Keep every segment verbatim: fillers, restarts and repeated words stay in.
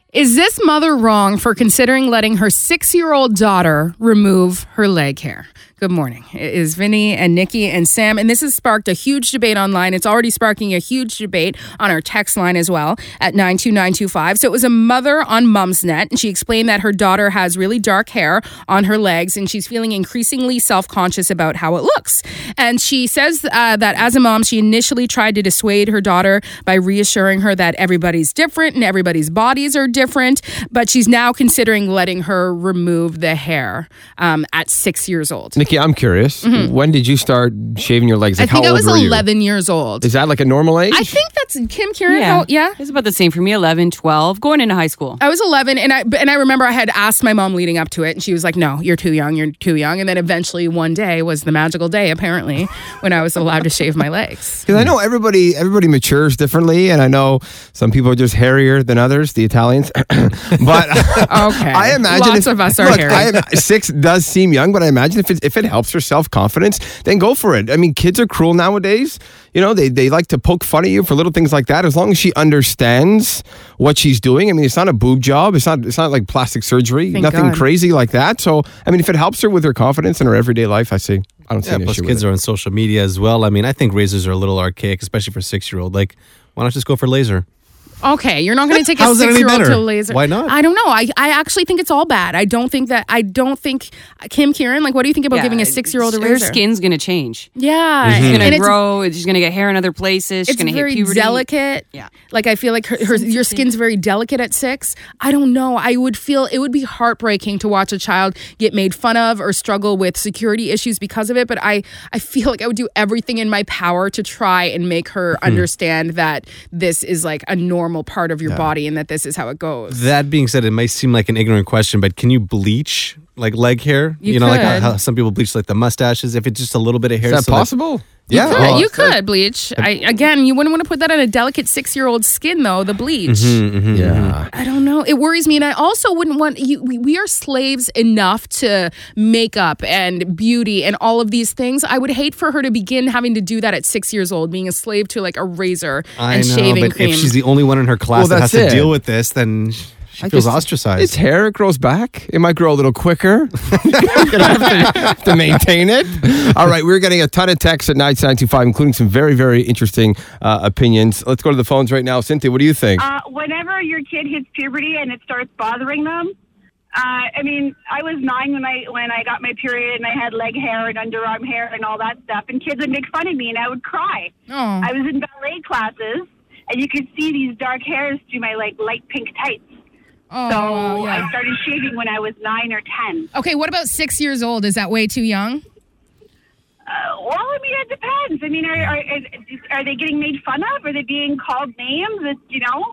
Is this mother wrong for considering letting her six-year-old daughter remove her leg hair? Good morning. It is Vinny and Nikki and Sam, and this has sparked a huge debate online. It's already sparking a huge debate on our text line as well at nine two nine two five. So it was a mother on Mumsnet, and she explained that her daughter has really dark hair on her legs, and she's feeling increasingly self-conscious about how it looks. And she says uh, that as a mom, she initially tried to dissuade her daughter by reassuring her that everybody's different and everybody's bodies are different, but she's now considering letting her remove the hair um, at six years old. Nikki, I'm curious. Mm-hmm. When did you start shaving your legs? Like, I think how I was old were eleven you? years old. Is that like a normal age? I think that's Kim Kieran. Yeah. How, yeah. It's about the same for me, eleven, twelve, going into high school. I was eleven, and I and I remember I had asked my mom leading up to it, and she was like, no, you're too young, you're too young. And then eventually one day was the magical day, apparently, when I was allowed to shave my legs. Because I know everybody everybody matures differently, and I know some people are just hairier than others, the Italians. But okay. I imagine Lots if, of us are look, hairy. I, six does seem young, but I imagine if it, if it helps her self-confidence, then go for it. I mean, kids are cruel nowadays. You know, they, they like to poke fun at you for little things like that. As long as she understands what she's doing. I mean, it's not a boob job. It's not it's not like plastic surgery. Thank Nothing God. crazy like that. So, I mean, if it helps her with her confidence in her everyday life, I see. I don't see Yeah, an plus issue kids with it. are on social media as well. I mean, I think razors are a little archaic, especially for a six-year-old. Like, why not just go for laser? Okay, you're not going to take a How's that any six-year-old better? to a laser. Why not? I don't know. I, I actually think it's all bad. I don't think that, I don't think, Kim Kieran, like, what do you think about Yeah, giving a six-year-old a her razor? skin's going to change. Yeah. She's going And to it's- grow. She's going to get hair in other places. She's It's going to hit very puberty. delicate. Yeah. Like, I feel like her, her your skin's very delicate at six. I don't know. I would feel it would be heartbreaking to watch a child get made fun of or struggle with security issues because of it. But I, I feel like I would do everything in my power to try and make her understand that this is like a normal part of your body and that this is how it goes. That being said, it might seem like an ignorant question, but can you bleach like leg hair? You know, like could. how, how some people bleach like the mustaches. If it's just a little bit of hair, Is that so possible? yeah, You could, well, you could bleach. I, again, you wouldn't want to put that on a delicate six-year-old skin, though, the bleach. Mm-hmm. Yeah. I don't know. It worries me. And I also wouldn't want you. We, we are slaves enough to makeup and beauty and all of these things. I would hate for her to begin having to do that at six years old, being a slave to like a razor I and know, shaving but cream. if she's the only one in her class Well, that has that's to it. deal with this, then she I feels just- ostracized. Its hair, it grows back. It might grow a little quicker. You're gonna have to, have to maintain it. All right, we're getting a ton of texts at nine nine two five, including some very, very interesting uh, opinions. Let's go to the phones right now. Cynthia, what do you think? Uh, whenever your kid hits puberty and it starts bothering them, uh, I mean, I was nine when I when I got my period and I had leg hair and underarm hair and all that stuff, and kids would make fun of me and I would cry. Oh. I was in ballet classes and you could see these dark hairs through my like light pink tights. Oh, So yeah. I started shaving when I was nine or ten. Okay, what about six years old? Is that way too young? Uh, well, I mean, it depends. I mean, are, are are they getting made fun of? Are they being called names? That, you know,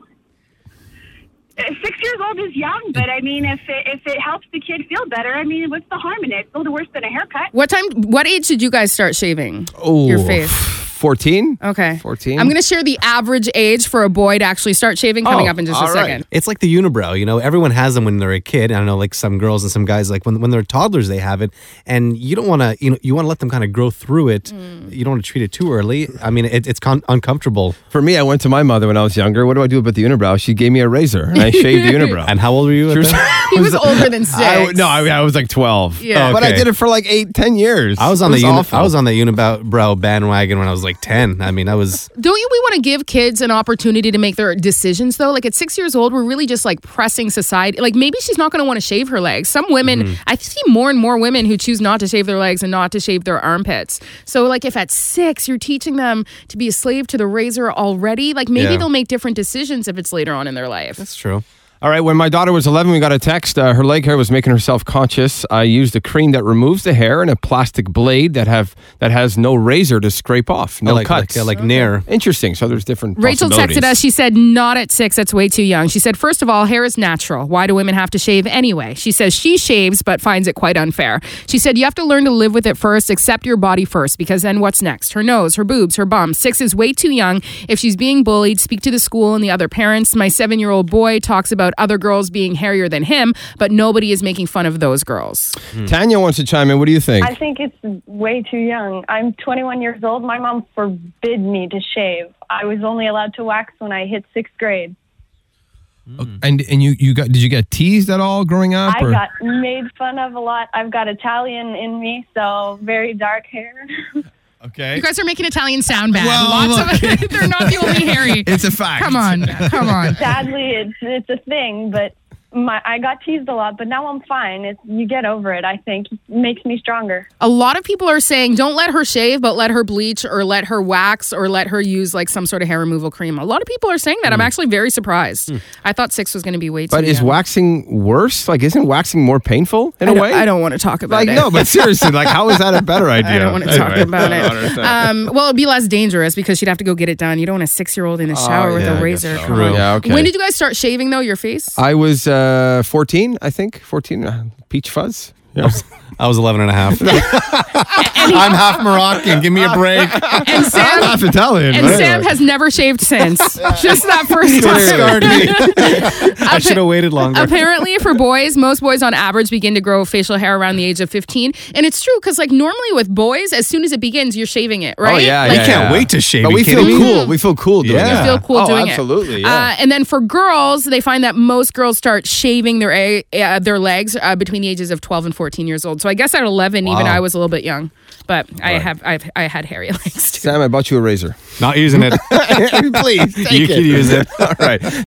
Uh, six years old is young, but I mean, if it, if it helps the kid feel better, I mean, what's the harm in it? It's no worse than a haircut. What time? What age did you guys start shaving Oh, your face? fourteen? Okay, fourteen? I'm going to share the average age for a boy to actually start shaving coming Oh, up in just a all right. second. It's like the unibrow, you know. Everyone has them when they're a kid. I don't know, like some girls and some guys, like when when they're toddlers, they have it, and you don't want to, you know, you want to let them kind of grow through it. Mm. You don't want to treat it too early. I mean, it, it's con- uncomfortable. For me, I went to my mother when I was younger. What do I do about the unibrow? She gave me a razor, and I shaved the unibrow. And how old were you? At that? He was older than six. I, no, I, I was like twelve. Yeah. Oh, But I okay. did it for like eight, ten years. I was on It the uni- awful. I was on the unibrow bandwagon when I was like ten. I mean, I was. Don't you? We want to give kids an opportunity to make their decisions, though. Like at six years old, we're really just like pressing society. Like maybe she's not going to want to shave her legs. Some women, Mm-hmm. I see more and more women who choose not to shave their legs and not to shave their armpits. So like if at six you're teaching them to be a slave to the razor already, like maybe Yeah. they'll make different decisions if it's later on in their life. That's true. All right, when my daughter was eleven, we got a text. Uh, her leg hair was making her self-conscious. I used a cream that removes the hair and a plastic blade that have that has no razor to scrape off, no like, cuts. Like, yeah, like Nair. Interesting. So there's different Rachel possibilities. texted us. She said, not at six. That's way too young. She said, first of all, hair is natural. Why do women have to shave anyway? She says she shaves, but finds it quite unfair. She said, you have to learn to live with it first. Accept your body first, because then what's next? Her nose, her boobs, her bum. Six is way too young. If she's being bullied, speak to the school and the other parents. My seven-year-old boy talks about other girls being hairier than him, but nobody is making fun of those girls. Tanya wants to chime in. What do you think? I think it's way too young. I'm twenty-one years old. My mom forbid me to shave. I was only allowed to wax when I hit sixth grade. And and you you got did you get teased at all growing up? I or? got made fun of a lot. I've got Italian in me, so very dark hair. Okay. You guys are making Italian sound bad. Well, Lots of it. They're not the only hairy. It's a fact. Come on, come on. Sadly, it's it's a thing, but my I got teased a lot, but now I'm fine. It's you get over it. I think it makes me stronger. A lot of people are saying don't let her shave, but let her bleach or let her wax or let her use like some sort of hair removal cream. A lot of people are saying that. I'm actually very surprised. I thought six was going to be way too. But is young. waxing worse? Like, isn't waxing more painful in I a don't- way? I don't want to talk about Like, it. no, but seriously, like, how is that a better idea? I don't want to talk Anyway, about I don't it. understand. Um, well, it'd be less dangerous because she'd have to go get it done. You don't want a six-year-old in the shower with yeah, I a guess razor. so. Come on. Yeah, okay. When did you guys start shaving though? Your face? I was uh, fourteen, I think. fourteen, uh, peach fuzz. Yeah. I was eleven and a half. I'm half Moroccan. Give me a break. And Sam, half Italian. and but Sam anyway. has never shaved since. Just that first time. Scarred me. I should have waited longer. Apparently, for boys, most boys on average begin to grow facial hair around the age of fifteen. And it's true because, like, normally with boys, as soon as it begins, you're shaving it, right? Oh, yeah, Like, yeah, I can't yeah. wait to shave. But Are we you feel kidding me? cool. We feel cool doing Yeah. that. You feel cool oh, doing absolutely, it. yeah. Uh, and then for girls, they find that most girls start shaving their a- uh, their legs uh, between the ages of twelve and fourteen years old. So I guess at eleven, even Wow. I was a little bit young. But I have I've I had hairy legs too. Sam, I bought you a razor. Not using it. Please, take You it. can use it. All right.